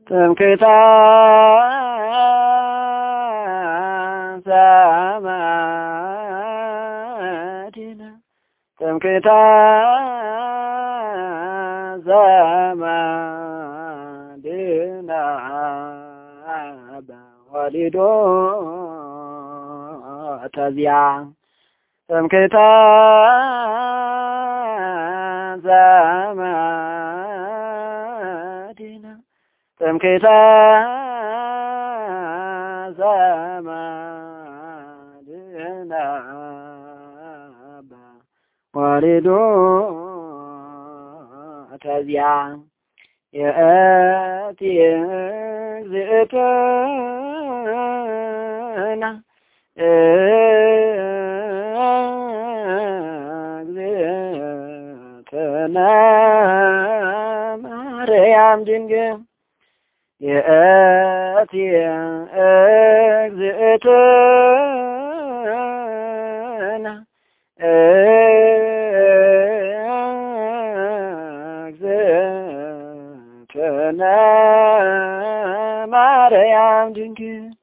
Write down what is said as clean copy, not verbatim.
ትምክህተ ዘመድነ ትምክህተ ዘመድነ በወሊዶ ተዚያ ትምክህተ ዘመድነ ትምክህተ ዘመድነ በወሊዶ ተዚያ የእቲ እግዝእትነ እግዝእትነ ማርያም ድንግል የእቲ እግዝእትነ እግዝእትነ ማርያም ድንግል